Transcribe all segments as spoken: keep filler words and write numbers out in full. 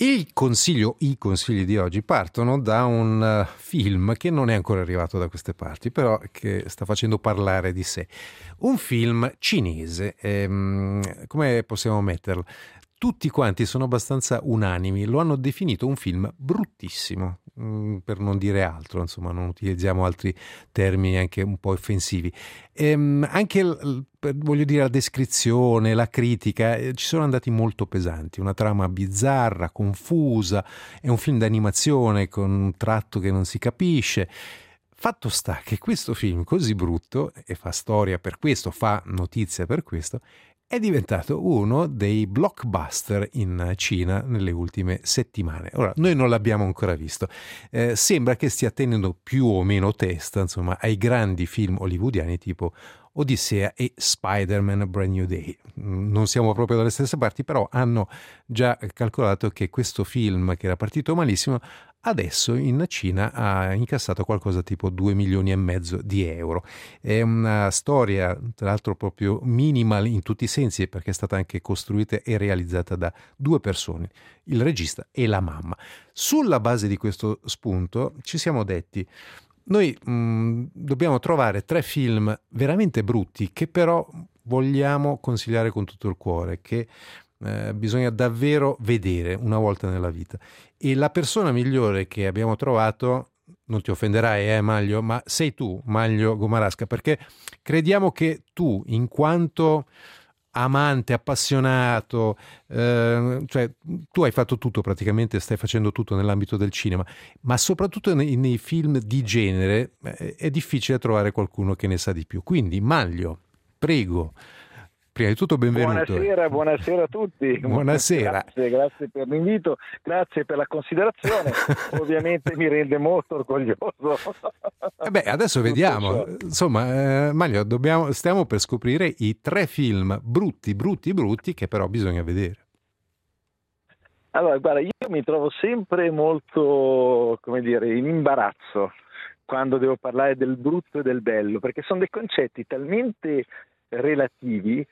Il consiglio, i consigli di oggi partono da un uh, film che non è ancora arrivato da queste parti, però che sta facendo parlare di sé. Un film cinese, ehm, come possiamo metterlo? Tutti quanti sono abbastanza unanimi, lo hanno definito un film bruttissimo, mh, per non dire altro, insomma, non utilizziamo altri termini anche un po' offensivi. Ehm, anche, l- per- voglio dire, la descrizione, la critica, eh, ci sono andati molto pesanti, una trama bizzarra, confusa, è un film d'animazione con un tratto che non si capisce. Fatto sta che questo film così brutto, e fa storia per questo, fa notizia per questo, è diventato uno dei blockbuster in Cina nelle ultime settimane. Ora, noi non l'abbiamo ancora visto. Eh, sembra che stia tenendo più o meno testa, insomma, ai grandi film hollywoodiani tipo Odissea e Spider-Man Brand New Day. Non siamo proprio dalle stesse parti, però hanno già calcolato che questo film, che era partito malissimo, adesso in Cina ha incassato qualcosa tipo due milioni e mezzo di euro. È una storia, tra l'altro, proprio minimal in tutti i sensi, perché è stata anche costruita e realizzata da due persone, il regista e la mamma. Sulla base di questo spunto ci siamo detti: noi mh, dobbiamo trovare tre film veramente brutti che però vogliamo consigliare con tutto il cuore, che eh, bisogna davvero vedere una volta nella vita. E la persona migliore che abbiamo trovato, non ti offenderai, eh, Maglio, ma sei tu, Maglio Gomarasca, perché crediamo che tu, in quanto amante, appassionato, eh, cioè tu hai fatto tutto praticamente, stai facendo tutto nell'ambito del cinema, ma soprattutto nei, nei film di genere eh, è difficile trovare qualcuno che ne sa di più. Quindi, Maglio, prego, prima di tutto benvenuto. Buonasera, buonasera a tutti. Buonasera. Grazie, grazie per l'invito, grazie per la considerazione. Ovviamente mi rende molto orgoglioso. Eh beh, adesso vediamo. Insomma, eh, Maglio, dobbiamo, stiamo per scoprire i tre film brutti, brutti, brutti che però bisogna vedere. Allora, guarda, io mi trovo sempre molto, come dire, in imbarazzo quando devo parlare del brutto e del bello, perché sono dei concetti talmente relativi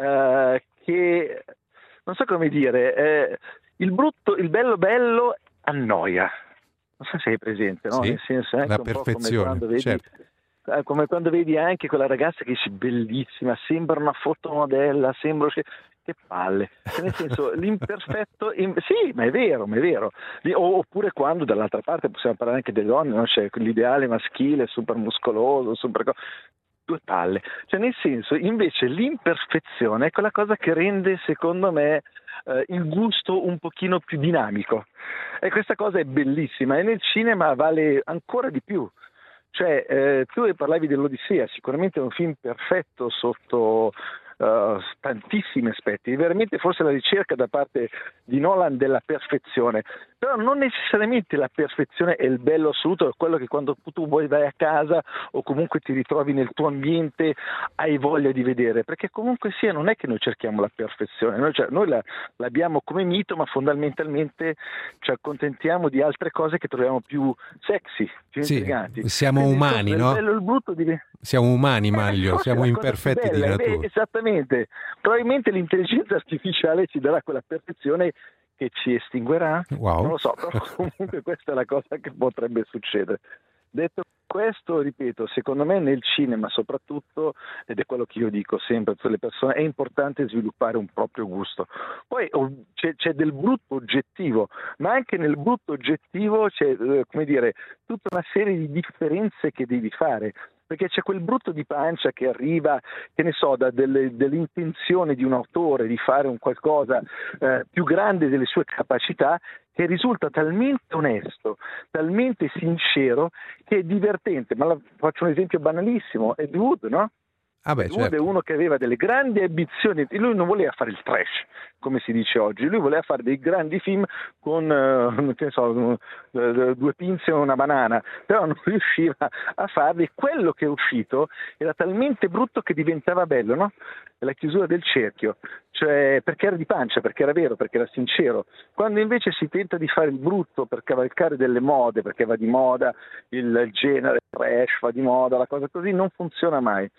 eh, che non so come dire, eh, il brutto, il bello bello annoia, non so se sei presente, no? Sì, Nel senso è anche la un po' come perfezione, quando vedi certo. eh, come quando vedi anche quella ragazza che dice bellissima, sembra una fotomodella, sembra che palle, cioè, nel senso l'imperfetto in... sì, ma è vero, ma è vero. Oppure quando dall'altra parte possiamo parlare anche delle donne, no? C'è l'ideale maschile super muscoloso, super due palle, cioè nel senso invece l'imperfezione è quella cosa che rende secondo me eh, il gusto un pochino più dinamico, e questa cosa è bellissima e nel cinema vale ancora di più. Cioè eh, tu parlavi dell'Odissea, sicuramente è un film perfetto sotto Uh, tantissimi aspetti, veramente forse la ricerca da parte di Nolan della perfezione, però non necessariamente la perfezione è il bello assoluto, è quello che quando tu vuoi vai a casa o comunque ti ritrovi nel tuo ambiente hai voglia di vedere, perché comunque sia non è che noi cerchiamo la perfezione, noi, cioè, noi la, l'abbiamo come mito, ma fondamentalmente ci accontentiamo di altre cose che troviamo più sexy, più sì, intriganti. siamo Quindi, umani, insomma, no? il bello e il brutto diventa... Siamo umani, Eh, Maglio, forse siamo è la cosa più imperfetti di bella, natura. beh, esattamente. Probabilmente l'intelligenza artificiale ci darà quella perfezione che ci estinguerà. Wow. Non lo so, però comunque questa è la cosa che potrebbe succedere. Detto questo, ripeto, secondo me nel cinema soprattutto, ed è quello che io dico sempre a tutte le persone, è importante sviluppare un proprio gusto. Poi c'è, c'è del brutto oggettivo, ma anche nel brutto oggettivo c'è, eh, come dire, tutta una serie di differenze che devi fare. Perché c'è quel brutto di pancia che arriva, che ne so, da delle, dell'intenzione di un autore di fare un qualcosa eh, più grande delle sue capacità, che risulta talmente onesto, talmente sincero, che è divertente. Ma la, faccio un esempio banalissimo, Ed Wood, no? Ah beh, Ed Wood certo. è uno che aveva delle grandi ambizioni, lui non voleva fare il trash, come si dice oggi, lui voleva fare dei grandi film con uh, che ne so, uh, due pinze e una banana, però non riusciva a farli. Quello che è uscito era talmente brutto che diventava bello, no? È la chiusura del cerchio, cioè perché era di pancia, perché era vero, perché era sincero. Quando invece si tenta di fare il brutto per cavalcare delle mode, perché va di moda il genere trash, va di moda, la cosa così, non funziona mai.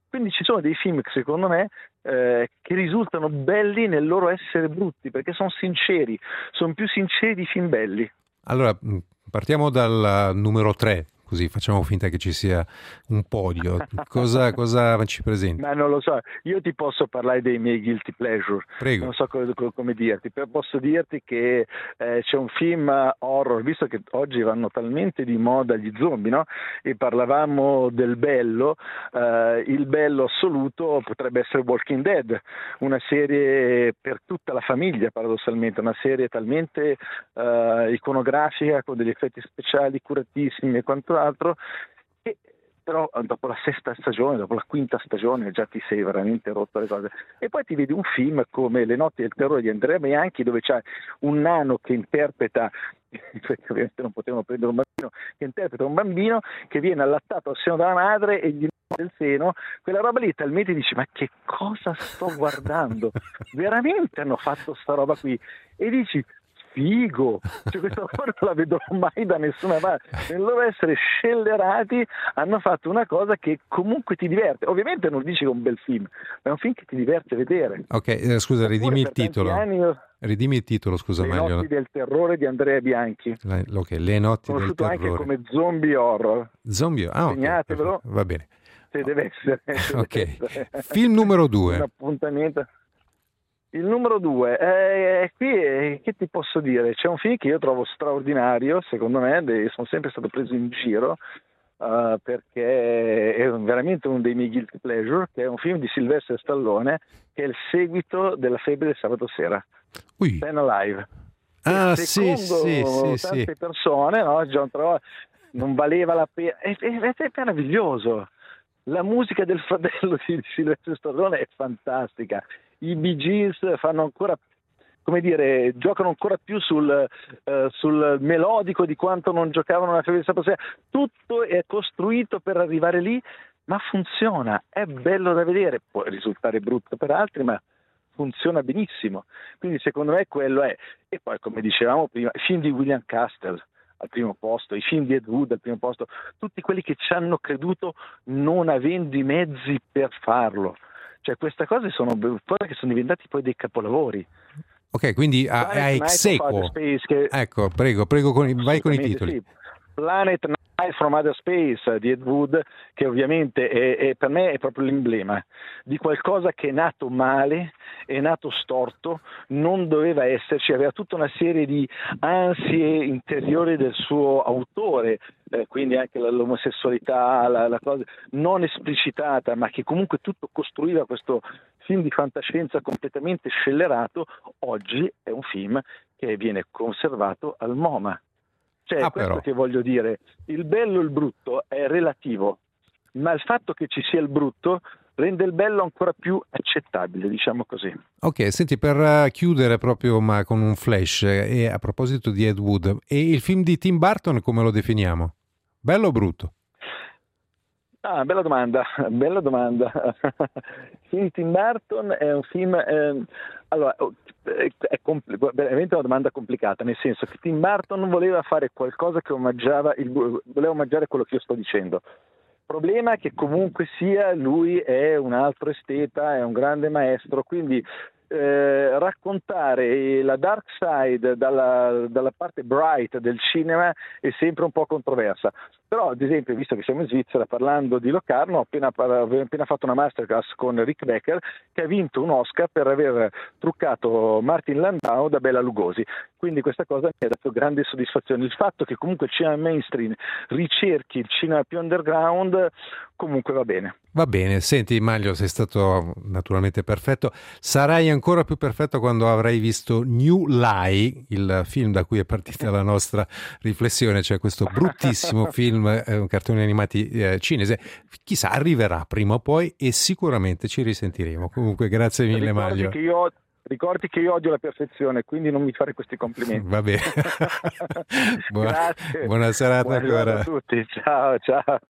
Quindi ci sono dei film che secondo me eh, che risultano belli nel loro essere brutti, perché sono sinceri, sono più sinceri di film belli. Allora, partiamo dal numero tre, così facciamo finta che ci sia un podio. Cosa, cosa ci presenti? Ma non lo so, io ti posso parlare dei miei guilty pleasure, Prego. non so co- co- come dirti, però posso dirti che eh, c'è un film horror, visto che oggi vanno talmente di moda gli zombie, no? E parlavamo del bello, eh, il bello assoluto potrebbe essere Walking Dead, una serie per tutta la famiglia paradossalmente, una serie talmente eh, iconografica con degli effetti speciali curatissimi e quant'altro, che però dopo la sesta stagione, dopo la quinta stagione già ti sei veramente rotto le cose. E poi ti vedi un film come Le notti del terrore di Andrea Bianchi, dove c'è un nano che interpreta, perché ovviamente non potevano prendere un bambino, che interpreta un bambino che viene allattato al seno della madre e gli del seno, quella roba lì talmente dici ma che cosa sto guardando? Veramente hanno fatto sta roba qui? E dici figo, cioè, questa roba non la vedrò mai da nessuna parte. Nel loro essere scellerati hanno fatto una cosa che comunque ti diverte. Ovviamente non dici che è un bel film, ma è un film che ti diverte vedere. Ok, eh, scusa, Oppure ridimmi il per tanti titolo. anni io- Ridimmi il titolo, scusa, Le meglio. notti del terrore di Andrea Bianchi, La- ok, Le notti del conosciuto anche terrore. come zombie horror. Zombie. Ah, ok, Segnatevelo. perfetto, va bene. Se deve essere, se Ok. deve essere. Film numero Un due. appuntamento. Il numero due, eh, qui eh, che ti posso dire? C'è un film che io trovo straordinario, secondo me, de- sono sempre stato preso in giro eh, perché è veramente uno dei miei guilty pleasure, che è un film di Sylvester Stallone, che è il seguito della Febbre del sabato sera, Ui. Ben Alive. Ah, Che sì, secondo sì, sì, tante sì. persone, no, John Travolta, non valeva la pena, è, è, è meraviglioso. La musica del fratello di Sylvester Stallone è fantastica. I Bee Gees fanno ancora, come dire, giocano ancora più sul, eh, sul melodico di quanto non giocavano nella Febbre del sabato sera. Tutto è costruito per arrivare lì, ma funziona, è bello da vedere. Può risultare brutto per altri, ma funziona benissimo. Quindi secondo me quello è. E poi, come dicevamo prima, i film di William Castle al primo posto, i film di Ed Wood al primo posto, tutti quelli che ci hanno creduto non avendo i mezzi per farlo. Cioè queste cose sono cose che sono diventati poi dei capolavori. Ok, quindi a, Planet a Night ex from aequo. Outer Space, che- Ecco, prego, prego, con i- vai con i Assolutamente titoli. sì. Planet Night from Outer Space di Ed Wood, che ovviamente è, è- per me è proprio l'emblema di qualcosa che è nato male, è nato storto, non doveva esserci, aveva tutta una serie di ansie interiori del suo autore, eh, quindi anche la- l'omosessualità, la, la cosa non esplicitata, ma che comunque tutto costruiva questo film di fantascienza completamente scellerato. Oggi è un film che viene conservato al MoMA. Cioè, Ah, questo però. che voglio dire, il bello e il brutto è relativo, ma il fatto che ci sia il brutto rende il bello ancora più accettabile, diciamo così. Ok, senti, per eh, chiudere proprio ma con un flash, eh, e a proposito di Ed Wood, e il film di Tim Burton come lo definiamo? Bello o brutto? Ah, bella domanda, bella domanda. Il film di Tim Burton è un film, ehm, allora, è, è compl- veramente una domanda complicata, nel senso che Tim Burton voleva fare qualcosa che omaggiava, il, voleva omaggiare quello che io sto dicendo. Il problema è che comunque sia, lui è un altro esteta, è un grande maestro, quindi eh, raccontare la dark side dalla, dalla parte bright del cinema è sempre un po' controversa. Però, ad esempio, visto che siamo in Svizzera, parlando di Locarno, ho appena, ho appena fatto una masterclass con Rick Becker, che ha vinto un Oscar per aver truccato Martin Landau da Bela Lugosi. Quindi questa cosa mi ha dato grande soddisfazione. Il fatto che comunque il cinema mainstream ricerchi il cinema più underground, comunque va bene. Va bene, senti Maglio, sei stato naturalmente perfetto, sarai ancora più perfetto quando avrai visto New Lie, il film da cui è partita la nostra riflessione, cioè questo bruttissimo film, eh, un cartone animati eh, cinese, chissà arriverà prima o poi e sicuramente ci risentiremo. Comunque grazie mille Ricordi Maglio. che io Ricordi che io odio la perfezione, quindi non mi fare questi complimenti. Va bene. Buona, Grazie. buona serata Buona ancora. giornata a tutti. Ciao, ciao.